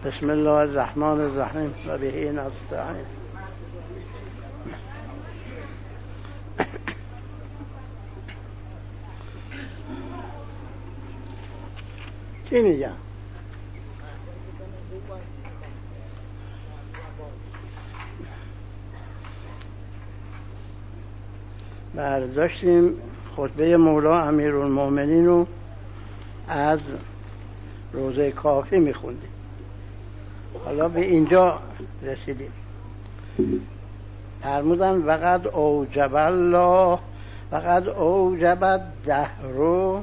بسم الله الرحمن الرحیم و به نستعین. چی میگم؟ داشتیم خطبه مولا امیرالمومنین رو از روزه کافی میخوندیم. حالا به اینجا رسیدیم. فرمودن وقد اوجب الله وقد اوجب الدهر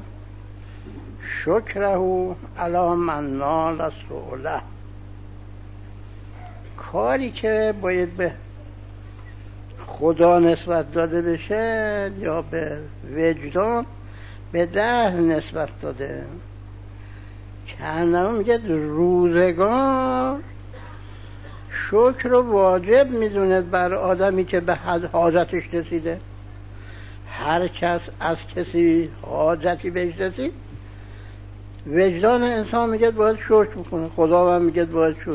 شکره علی من نال سؤله. کاری که باید به خدا نسبت داده بشه یا به وجدان به دهر نسبت داده. کنم میگه روزگار شکر رو واجب میدوند بر آدمی که به حد حاجتش رسیده. هر کس از کسی حاجتی بهش رسید وجدان انسان میگه باید شکر بکنه، خدا هم میگه باید شکر.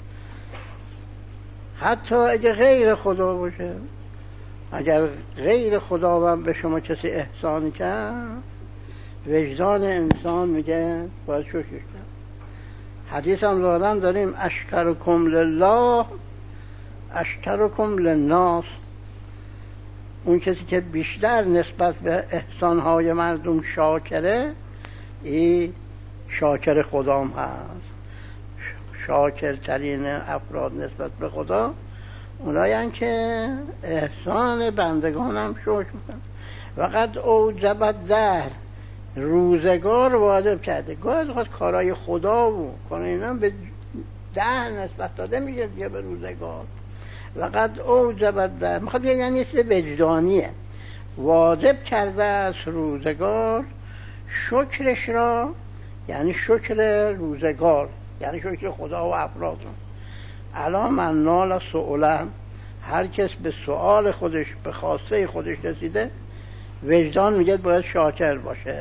حتی اگه غیر خدا باشه، اگر غیر خداوند به شما کسی احسان کرد وجدان انسان میگه باید شکر کرد. حدیث هم داریم اشکرکم لله اشکرکم للناس. اون کسی که بیشتر نسبت به احسانهای مردم شاکره این شاکر خدام هست. شاکرترین افراد نسبت به خدا اونایی که احسان بندگان هم شکر میکنن. وقد اوجب الدهر روزگار واجب کرده. گاهی خود کارهای خدا و کارهای اینا به دهر نسبت داده میشه دیگه به روزگار. وقد اوجب الدهر میخواد یعنی چیز وجدانیه. واجب کرده از روزگار شکرش را، یعنی شکر روزگار یعنی شکر خدا و افراد رو. علی من نال سؤله، هر کس به سؤال خودش به خواسته خودش رسیده وجدان میگه باید شاکر باشه.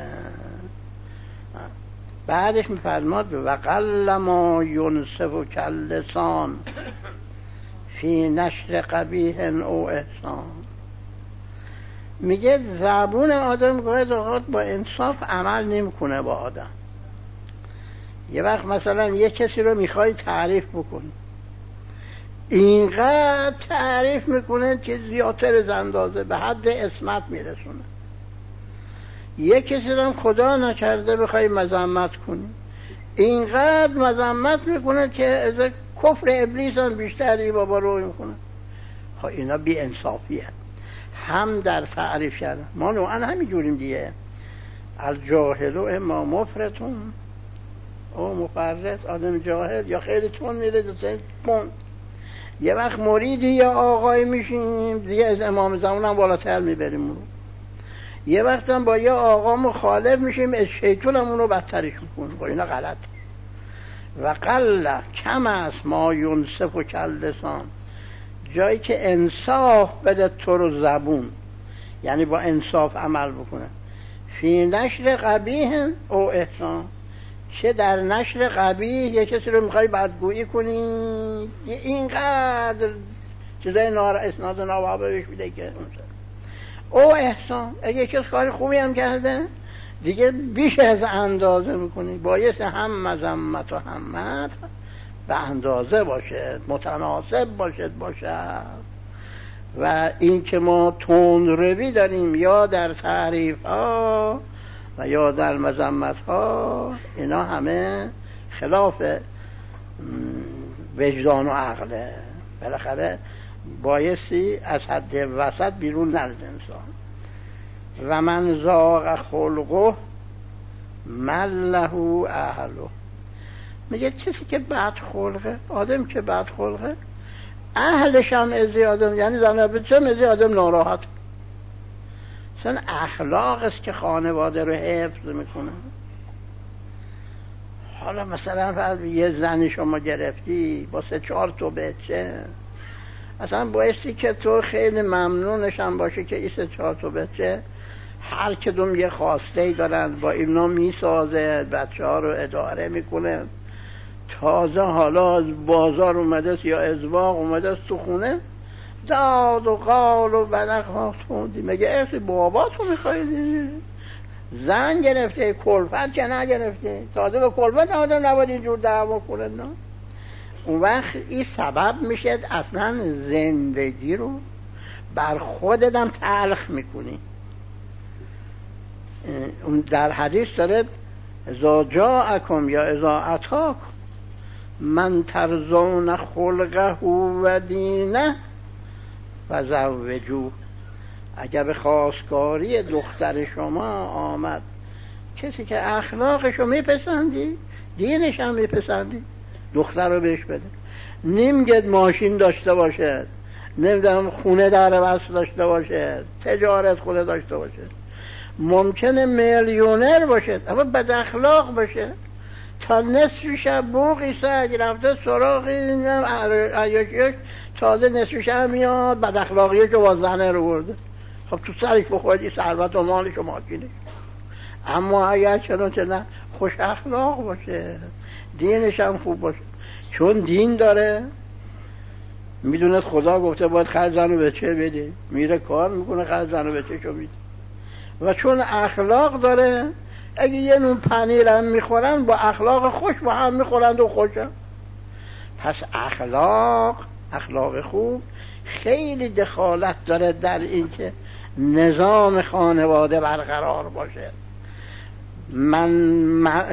بعدش میفرماد وقل ما ینصف کاللسان فی نشر قبیح او احسان. میگه زبون آدم گاهی اوقات با انصاف عمل نمیکنه با آدم. یه وقت مثلا یه کسی رو میخوای تعریف بکنی، اینقدر تعریف میکنه که زیادتر از اندازه به حد اسمت میرسونه. یه کسی رو خدا نکرده بخوای مذمت کنی، اینقدر مذمت میکنه که از کفر ابلیس هم بیشتری بابا روی میکنه. خب اینا بی انصافیه. هم در تعریف کردن ما نوعا همین جوریم دیگه. الجاهل اما مفرطون او مفرط. آدم جاهل یا خیلی تون میره تون. یه وقت مریدی یا آقای میشیم دیگه از امام زمان هم بالاتر میبریم اونو. یه وقت هم با یه آقا مخالف میشیم از شیطان هم اونو بدترش میکنیم. اینا غلط. و قل کم است ما ینصف کاللسان، جایی که انصاف بده تو رو زبون، یعنی با انصاف عمل بکنه. فی نشر قبیح او احسان، چه در نشر قبیح یه کسی رو میخوای بدگویی کنی اینقدر چیزای اسناد ناوابه بهش میده که او احسان. اگه کسی کار خوبی هم کرده دیگه بیش از اندازه میکنی. باید هم مذمت و همت به اندازه باشه، متناسب باشه. و این که ما تندروی داریم یا در تعریف ها و یا در مذمت ها، اینا همه خلاف وجدان و عقله. بالاخره بایستی از حد وسط بیرون نرد انسان. و من ذاق خلقه من له اهله. میگه کسی که بد خلقه، آدم که بد خلقه اهلش هم ازی آدم، یعنی زنه بچه ازی آدم ناراحت. مثلا اخلاق است که خانواده رو حفظ میکنه. حالا مثلا یه زنی شما گرفتی با 3-4 تا بچه، اصلا بایستی که تو خیلی ممنونش هم باشه که این 3-4 تا بچه هر کدوم یه خواسته ای دارن، با اینا میسازه، بچه ها رو اداره میکنه، تازه حالا از بازار اومده است یا ازواق اومده است تو خونه، داد و قال و بدخ خوندی. مگه ارث باباتو میخوایدی؟ زن گرفته، کلفت که نگرفته. تازه به کلفت آدم نباید اینجور دعوا کنه. نه، اون وقت این سبب میشه اصلا زندگی رو بر خودت هم تلخ میکنی. اون در حدیث داره اذا جاءکم یا اذا اتاکم من ترضون خلقه و دینه فزوجوه. اگر به خواستگاری دختر شما آمد کسی که اخلاقشو میپسندی، دینش هم میپسندی، دختر رو بهش بده. نمیگه ماشین داشته باشه، نمیدونم خونه در وصل داشته باشه، تجارت خونه داشته باشه، ممکنه میلیونر باشه اما بد اخلاق باشه. تا نصف شب بوقی سگ رفته سراغی عیاشیش، تازه نصف شب میاد بد اخلاقیه که با زنه رو برده. خب تو سرش بخوردی ثروت و مالش و ماکینش. اما اگر چنانچه نه خوش اخلاق باشه، دینش هم خوب باشه، چون دین داره، میدونه خدا گفته باید خرج زن و بچه بده، میره کار میکنه خرج زن و بچه شو میده. و چون اخلاق داره، اگه یه نون پنیر هم میخورن با اخلاق خوش با هم میخورند و خوشن. پس اخلاق خوب خیلی دخالت داره در این که نظام خانواده برقرار باشه. من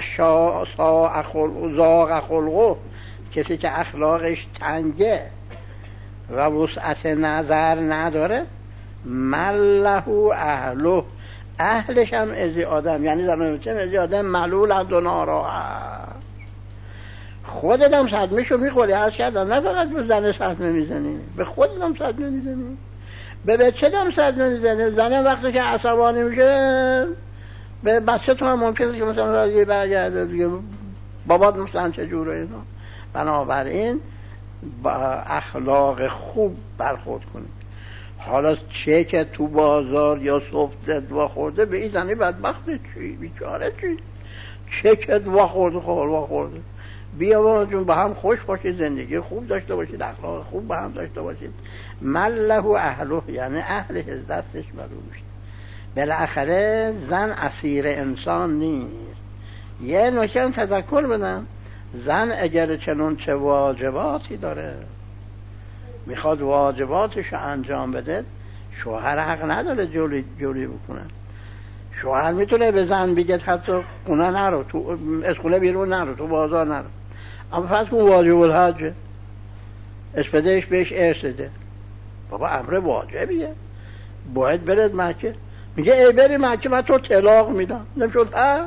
زاغ خلقه، کسی که اخلاقش تنگه و وسعت نظر نداره، مله اهله، اهلش هم ازی آدم، یعنی زنانچه ازی آدم ملول هم و ناراحت. خودت هم صدمه‌شو میخوری. عرض کردم نه فقط به زن صدمه میزنی، به خودت هم صدمه میزنی، به بچه هم صدمه میزنی. زنه وقتی که عصبانی میشه به بچه تو هم ممکنه که مثلا راضی برگرده دیگه، بابات مثلا چجوره اینا. بنابراین با اخلاق خوب برخورد کنید. حالا چه که تو بازار یا صفت دوا خورده به این زنی بدبخت چی بیچاره چی، چه که دوا خورده بیا با جون با هم خوش باشید، زندگی خوب داشته باشید، اخلاق خوب با هم داشته باشید. مله اهله، یعنی اهلش از دستش بروش. بالاخره زن اسیر انسان نیست. یه نکته تذکر بدم، زن اگر چه واجباتی داره میخواد واجباتش انجام بده، شوهر حق نداره جوری بکنه. شوهر میتونه به زن بگه حتی خونه نرو، تو از خونه بیرون نرو، تو بازار نرو. اما فرض کن واجب الحج اسپدهش بهش ارث ده، بابا امر واجبیه باید برد مکه، میگه ای بری مکه من تو طلاق میدم، نمیشد ها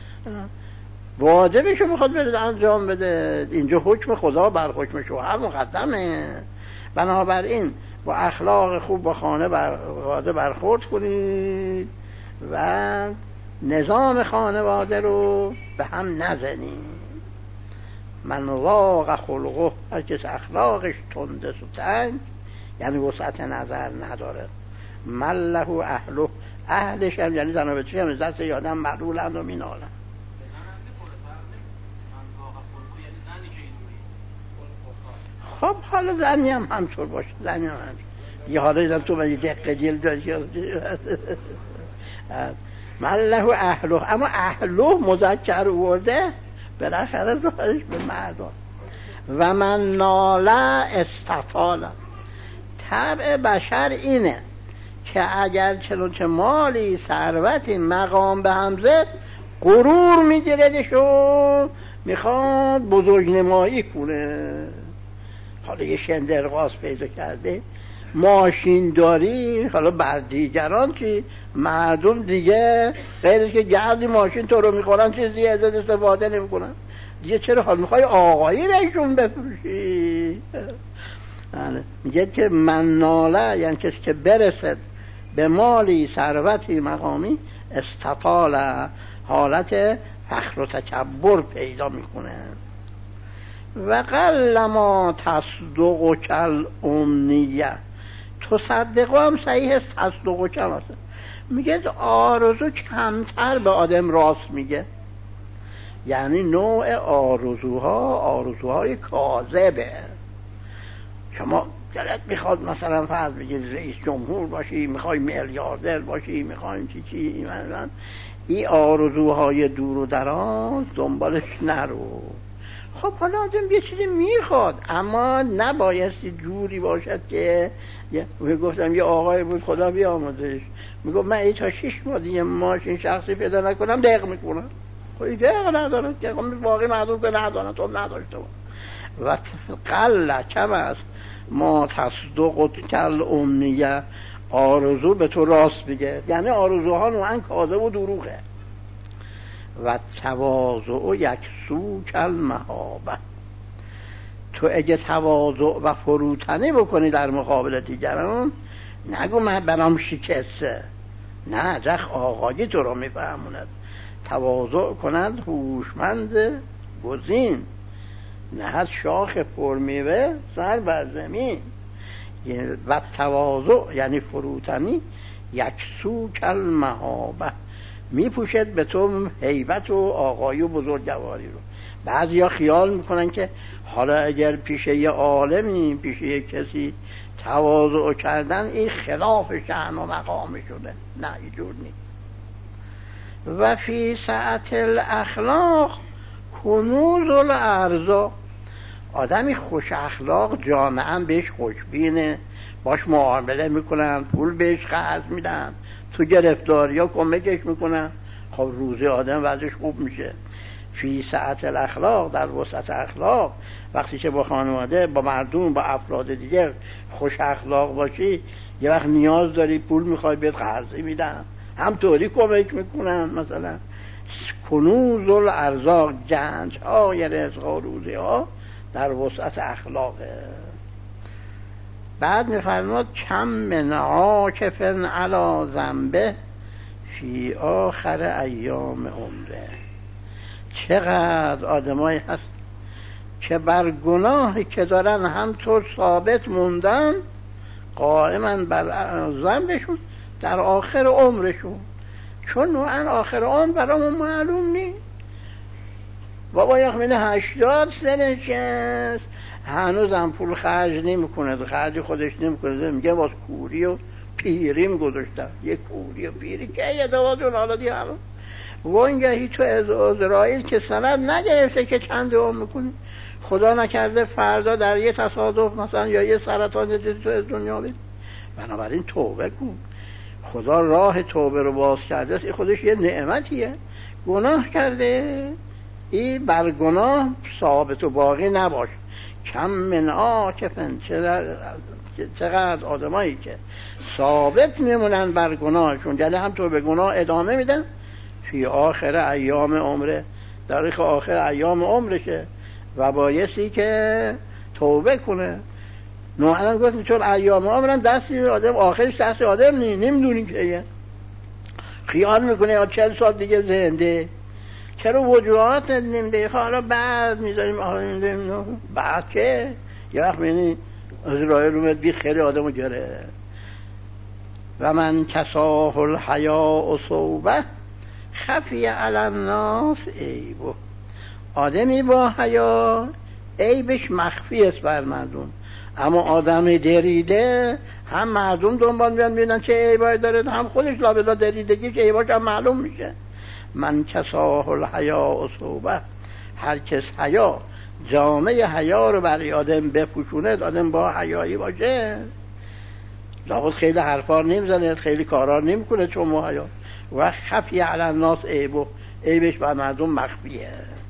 واجبشو میخواد برد انجام بده. اینجا حکم خدا بر حکم شوهر مقدمه. بنابراین با اخلاق خوب با خانواده برخورد کنید و نظام خانواده رو به هم نزنید. من ضاق خلقه، هر کس اخلاقش تنده و تنگ یعنی وسعت نظر نداره، مله اهله، اهلش هم یعنی زن و بچه هم دست یادم معلولند و مینالند. خب حالا زنی هم همطور باشه، زنی هم همطور. یه حالا ایدم تو من یه دقیقه دیل داشتی مله اهله، اما اهله مذکر ورده بالاخره دارش به مردان. و من ناله استطاله، طبع بشر اینه که اگر چنانچه مالی ثروتی مقام به هم زد غرور میگیردش و میخواد بزرگنمایی کنه. حالا یه شندرغاز پیدا کرده ماشین داری، حالا بر دیگران چی؟ مردم دیگه غیرش که گردی ماشین تو رو میخورن چیزی ازت استفاده نمیکنن دیگه، چرا حال میخوای آقایی بهشون بفروشی؟ میگه که من ناله یعنی کسی که برسد به مالی ثروتی مقامی، استطاله حالت فخر و تکبر پیدا میکنه. و قل ما تصدق کل امنیه، تصدق هم صحیح است، تصدق کم است. میگه آرزو کمتر به آدم راست میگه. یعنی نوع آرزوهای کاذبه. شما دلت میخواد مثلا فرض بگید رئیس جمهور باشی، میخوای میلیاردر باشی، میخوای چی این آرزوهای دور و دراز دنبالش نرو. خب حالا آدم یه چیزی میخواد، اما نبایستی جوری باشد که گفتم یه آقای بود خدا بیامرزش، میگفت من تا 6 ماه دیگه ماشین شخصی پیدا نکنم دق میکنم. خب این دق نداره که باقی مردم که ندارن تو نداشته و قل کم است ما تصدق کل امنیه، آرزو به تو راست بگه، یعنی آرزوها نوعا کاذب و دروغه. و تواضع یک سو کل مهابه، تو اگه تواضع و فروتنی بکنی در مقابل دیگران، نگو من برام شکسته، نه جخ آقایی تو رو میفهموند. تواضع کند هوشمند گزین، نهد شاخ پرمیوه سر بر زمین. و تواضع یعنی فروتنی یک سو کل مهابه، میپوشد به تو هیبت و آقایی و بزرگواری رو. بعضیا خیال میکنن که حالا اگر پیش یه عالمی، پیش یه کسی تواضع کردن این خلاف شأن و مقام شده، نه اینجور نیست. و فی سعت الاخلاق کنوز الارزاق، آدمی خوش اخلاق جامعه بهش خوشبینه، باش معامله میکنن، پول بهش قرض میدن، تو گرفتاری ها کمکش میکنن، خب روزی آدم وضعش خوب میشه. فی سعت الاخلاق، در وسط اخلاق، وقتی که با خانواده، با مردم، با افراد دیگه خوش اخلاق باشی، یه وقت نیاز داری پول میخوای بهت قرضی میدن، همطوری کمک میکنن. مثلا کنوز الارزاق، گنج های رزق و روزی ها در وسط اخلاقه. بعد میفرماد کم من عاکف علی ذنبه فی آخر ایام عمره، چقدر آدمایی هست که بر گناهی که دارن همطور ثابت موندن، قائما بر ذنبشون در آخر عمرشون، چون نوعا آخر عمر برامون معلوم نیست. بابا یخمینه 80 سنش است، هنوزم پول خرج نمیکنه، خرج خودش نمیکنه، میگه باز کوری و پیریم گذاشتم. یه کوری و پیری که یه دوازون حالا دیگه همون وانگهی تو از اسرائیل که سند نگرفته که چند عمر میکنی، خدا نکرده فردا در یه تصادف مثلا یا یه سرطان جدید تو از دنیا بید. بنابراین توبه کن، خدا راه توبه رو باز کرده، این خودش یه نعمتیه. گناه کرده این بر گناه ثابت و باقی نباش. کم من عاکفن، چقدر آدمایی که ثابت میمونن بر گناهشون، یعنی هم تو به گناه ادامه میدن، فی آخر ایام عمره، در آخر ایام عمرشه و بایستی که توبه کنه. نوعا گفت چون ایام عمرن دستی آدم آخرش دست آدم نمیدونی که خیال میکنه 40 سال دیگه زنده، چرا وجوهات نمیده، حالا بعد میذاریم بعد که یه وقت میبینی اسرائیل اومد بی خیلی آدمو گره. و من کساه الحیاء صوبه خفی علی الناس عیبه، آدمی با حیا عیبش مخفی است بر مردم، اما آدم دریده هم مردم دنبال میان ببینن چه عیبایی داره، هم خودش لابد دریدگیش عیباش هم معلوم میشه. من کساه الحیاء صوبه، هر کس حیا جامعه حیا رو برای آدم بپوشونه، آدم با حیایی باشه، لابد خیلی حرفا نمیزنه، خیلی کارا نمیکنه، چون ما حیا. و خفی علی الناس عیبه، عیبش بر مردم مخفیه.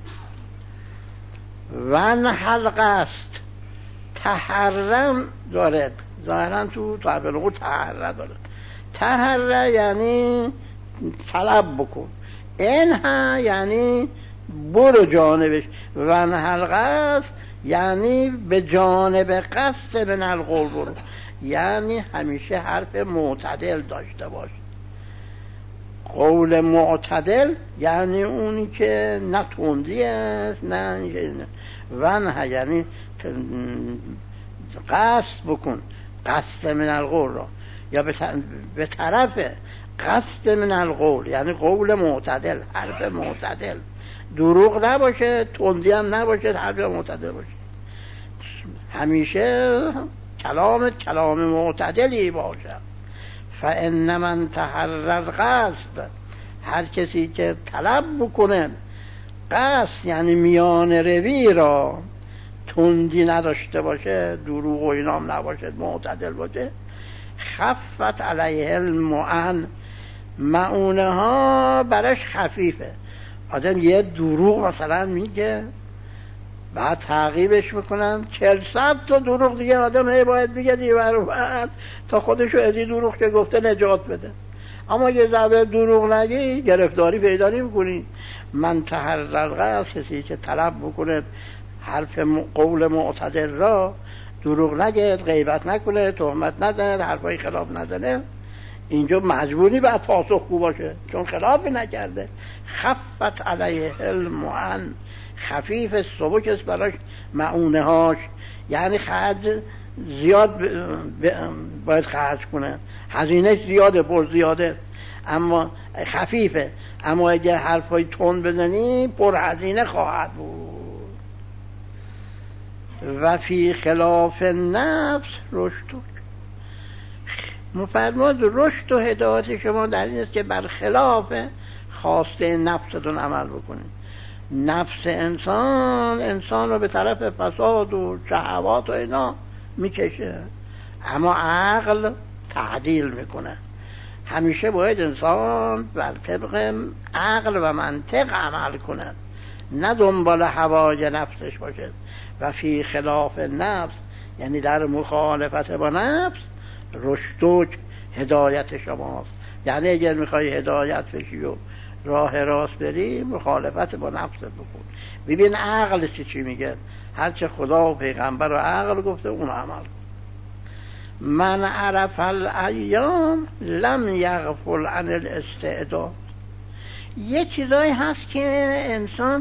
و حلقه است، تحرم دارد، ظاهرا تو تعبیر تحره داره، تحره یعنی طلب بکن، اینها یعنی برو جانبش، و حلقه است یعنی به جانب قصد من القول برو، یعنی همیشه حرف معتدل داشته باش. قول معتدل یعنی اونی که نه تندی است نه ونها، یعنی قصد بکن، قصد من القول را، یا به طرف قصد من القول، یعنی قول معتدل، حرف معتدل، دروغ نباشه، تندی هم نباشه، هر جا معتدل باشه. همیشه کلام معتدلی باشه. فإن من تحرر قصد، هر کسی که طلب بکنه قصد یعنی میان روی را، تندی نداشته باشه، دروغ و اینام نباشه، معتدل باشه، خفت علیه المعن، معونه ها برش خفیفه. آدم یه دروغ مثلا میگه، بعد تعقیبش میکنن 400 تا دروغ دیگه آدم باید بگه دیگه بعد تا خودشو از این دروغ که گفته نجات بده. اما یه ذره دروغ نگی گرفتاری پیدا نمی‌کنی. من تحرر قصد، کسی که طلب بکنه حرف قول معتدل را، دروغ نگه، غیبت نکنه، تهمت نزنه، حرفای خلاف نزنه، اینجا مجبوری بعد پاسخگو باشه چون خلافی نکرده. خفت علیه المعن، خفیف سبک است براش معونه هاش، یعنی خرج زیاد باید خرج کنه، هزینه زیاده، پر زیاده، اما خفیفه. اما اگه حرفای تند بزنی پر هزینه خواهد بود. و فی خلاف نفس رشد، مفرماد رشد و هدایت شما در این است که برخلاف خواسته نفستون عمل بکنید. نفس انسان رو به طرف فساد و شهوات و اینا میکشه، اما عقل تعدیل میکنه. همیشه باید انسان بر طبق عقل و منطق عمل کنه، نه دنبال هوای نفسش باشه. و فی خلاف نفس یعنی در مخالفت با نفس رشد و هدایت شماست. یعنی اگر میخوای هدایت بشی و راه راست بری، مخالفت با نفست بکن. ببین عقل چی میگه، هرچه خدا و پیغمبر و عقل گفته اون عمل کن. من عرف الایام لم یغفل عن الاستعداد. یه چیزایی هست که انسان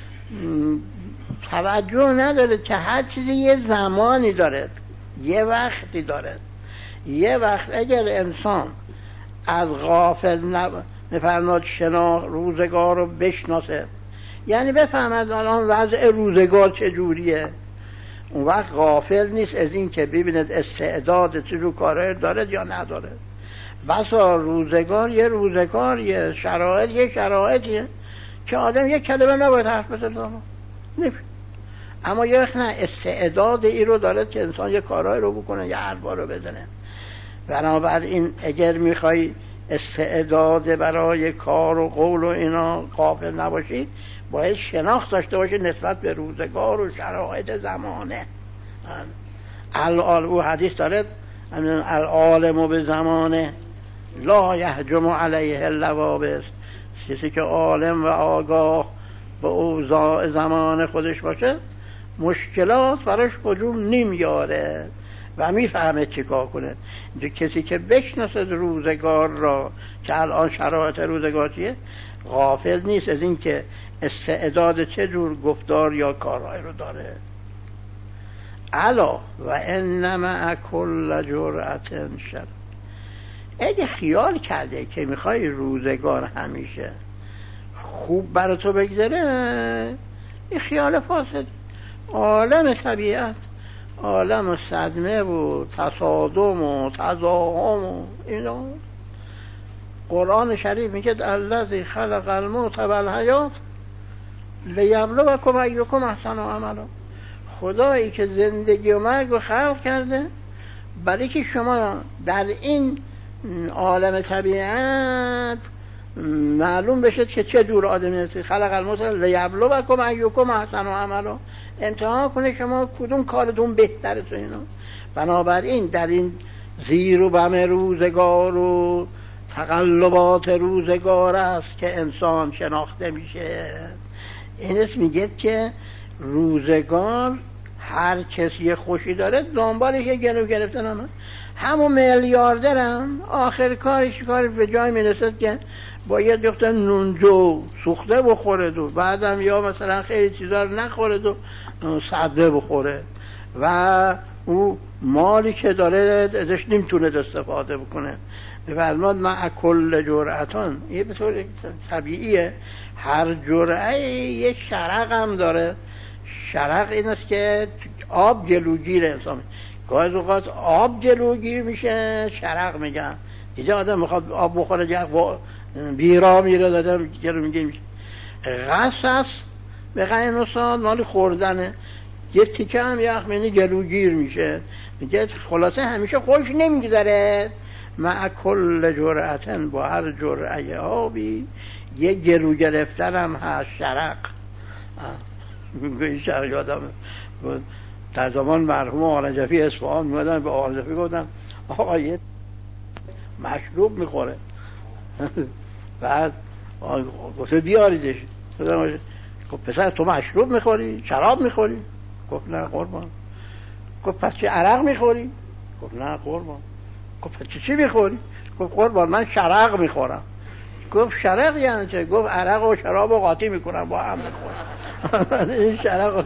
توجه نداره که هر چیزی یه زمانی داره، یه وقتی داره. یه وقت اگر انسان از غافل نفرماد روزگار رو بشناسه، یعنی بفهمد الان وضع روزگار چجوریه، اون وقت غافل نیست از این که ببیند استعداد چه رو کاره داره یا نداره. بسا روزگار یه شرایطیه که آدم یک کلمه نباید حرف بزنه، اما یه وقت نه، استعداد ای رو داره که انسان یه کارهای رو بکنه، یه حرفا رو بزنه. بنابراین اگر میخوای استعداد برای کار و قول و اینا غافل نباشی، باید شناخت داشته باشی نسبت به روزگار و شرایط زمانه. او حدیث داره العالم به زمانه لا یهجم علیه اللوابس، کسی که عالم و آگاه به اوضاع زمان خودش باشه مشکلات براش هجوم نمیاره و میفهمه چی کار کنه. کسی که بشناسه روزگار را که الان شرایط روزگار چیه، غافل نیست از این که استعداد چه جور گفتار یا کارهای رو داره. الا و انما کل جرأت شر، اگه خیال کرده که میخوای روزگار همیشه خوب برای تو بگذره، این خیال فاسد. عالم طبیعت عالم صدمه و تصادم و تزاحم و اینا. قرآن شریف میگه الذی خلق الموت و الحیات لیبلوکم ایکم احسن عملا. خدایی که زندگی و مرگ رو خلق کرده برای که شما در این عالم طبیعت معلوم بشد که چه جور آدمی هستی. خلق الموت لیبلوکم ایکم احسن عملا، امتحان کنه شما کدوم کارتون بهتره تو اینا. بنابراین در این زیر و بم روزگار و تقلبات روزگار است که انسان شناخته میشه. این اسم میگه که روزگار هر کسی خوشی داره دنبالش یه گلو گرفتن، همون میلیاردرم آخر کارش به جای میرسد که باید دکتر نونجو سوخته بخوره و بعدم یا مثلا خیلی چیزا رو نخوره و صدبه بخوره و او مالی که داره ازش نمیتونه استفاده بکنه. فرماد مع کل جرعتان، یه به طور طبیعیه هر جرعه یه شرق هم داره. شرق این است که آب جلوگیر انسان، گاهی اوقات آب جلوگیر میشه شرق میگن. دیگه آدم میخواد آب بخوره بیرا میره دادم جلوگیر میشه. غصص به غیر نصاد مال خوردنه، یه تیکه هم یخمینی جلوگیر میشه. میگه خلاصه همیشه خوش نمیگذره. مع کل جرعتن، با هر جرعه آبی یه گلو گرفتن هم هست شرق. این شرق یادم در زمان مرحوم آقا نجفی اصفهان میادن به آقا نجفی گفتم آقا یه مشروب میخوره بعد گفته بیاریدش. گفت پسر تو مشروب میخوری؟ شراب میخوری؟ گفت نه قربان. گفت پس چه عرق میخوری؟ گفت نه قربان. گفت پس چی میخوری؟ گفت قربان من شرق میخورم. گفت شرق یعنی چه؟ گفت عرق و شراب و قاطی میکنم با هم میخورم. این شرق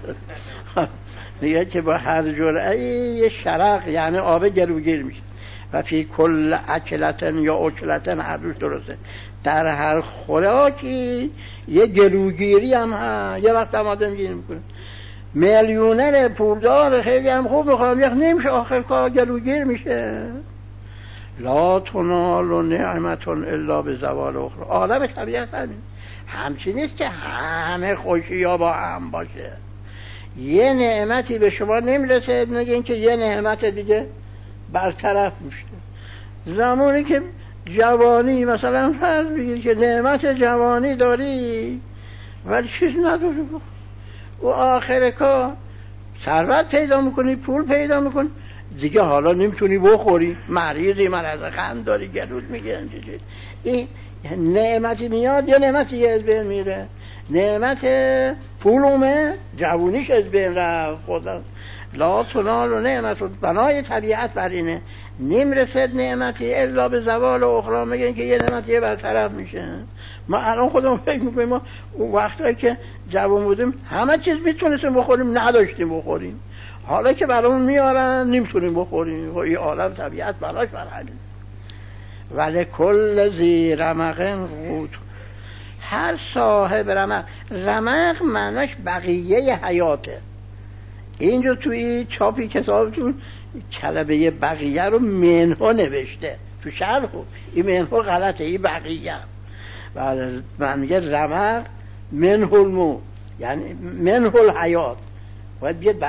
میگه که با هر جرعه یه شرق یعنی آب گلوگیر میشه. و فی کل اکلتن یا اکلتن هر روش درسته، در هر خوراکی یه گلوگیری هم هست. یه وقت هم آدم گیری میکنه میلیونر پولدار خیلی هم خوب میخوام یک نمیشه آخر کار گلوگیر میشه. لا تنال نعمت الا به زوال اخرى. عالم طبیعت همچین نیست که همه خوشی ها با هم باشه. یه نعمتی به شما نمیرسه نگین که یه نعمت دیگه برطرف میشه. زمانی که جوانی مثلا فرض بگیر که نعمت جوانی داری ولی چیز نداری و آخر کار ثروت پیدا میکنی، پول پیدا میکنی، دیگه حالا نمیتونی بخوری، مریضی، مرض قند داری، گلوت میگه. این نعمتی میاد یه نعمتی از بین میره. نعمت پولومه جوونیش از بین رفت. خدا لا تنال و نعمت، بنای طبیعت بر اینه نمیرسد نعمتی الا به زوال اخرى. میگن که یه نعمتی برطرف میشه. ما الان خودمون فکر میکنیم ما اون وقتایی که جوان بودیم همه چیز میتونستیم بخوریم، نداشتیم بخوریم. حالا که برامون میارن نمیتونیم بخوریم. و این عالم طبیعت براش برحلی. ولی کل ذی رمق قوت، هر صاحب رمق، رمق معناش بقیه حیاته. اینجا توی چاپی کتابتون کلمه بقیه رو منها نوشته تو شرح. این منها غلطه، این بقیه. و من میگه رمق منه المو یعنی منه الحیات، باید بیاد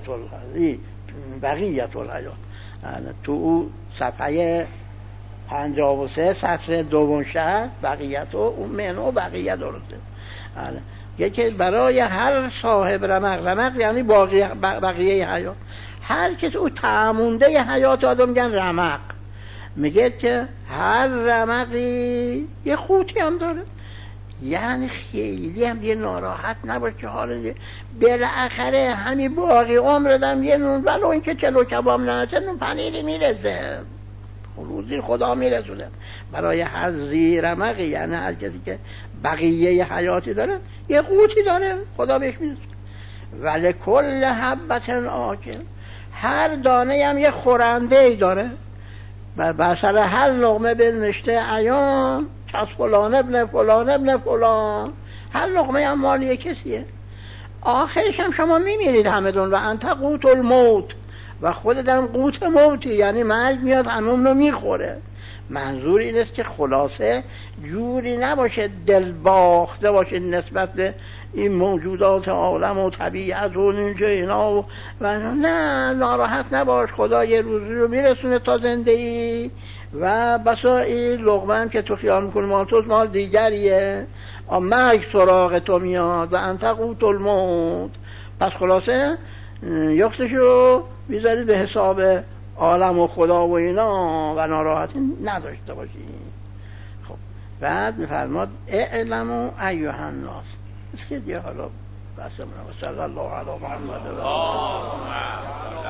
بقیت الحیات. تو صفحه 53 سطر دوم شهر بقیت اون منه و بقیه درسته. یکی برای هر صاحب رمق، رمق یعنی بقیه حیات، هر کس او تعمونده حیات آدم میگن رمق. میگه که هر رمقی یه خوتی هم داره، یعنی خیلی هم دیگه ناراحت نباش که حالا بالاخره همین باقی عمردم یه نون ولو این که چلو کباب نرسه نون پنیری میرسه، روزی خدا میرسونه. برای هر ذی رمقی یعنی هر کسی که بقیه حیاتی داره یه قوتی داره خدا بهش میرسونه. ولی کل حبت آکل، هر دانه هم یه خورنده ای داره. و بسر هر لقمه بنوشته ایام کس فلان ابن فلان ابن فلان، هر لقمه هم مال یک کسیه. آخرش هم شما میمیرید همدون و انت قوت الموت، و خودت هم قوت موتی، یعنی مرگ میاد همون رو میخوره. منظور این است که خلاصه جوری نباشه دل باخته باشه نسبت به این موجودات عالم و طبیعت و اینجا اینا و نه، ناراحت نباش، خدا یه روزی رو میرسونه تا زندگی. و بسا این لقمه هم که تو خیال میکنی مال توست مال دیگریه، مرگ سراغ تو میاد و انت قوت الموت. پس خلاصه یختشو بیذارید به حساب عالم و خدا و اینا و ناراحتی نداشته باشی. خب بعد میفرماد اعلموا ایها الناس. اسکه دیگه حالا بسمونه و صلی الله علی محمد و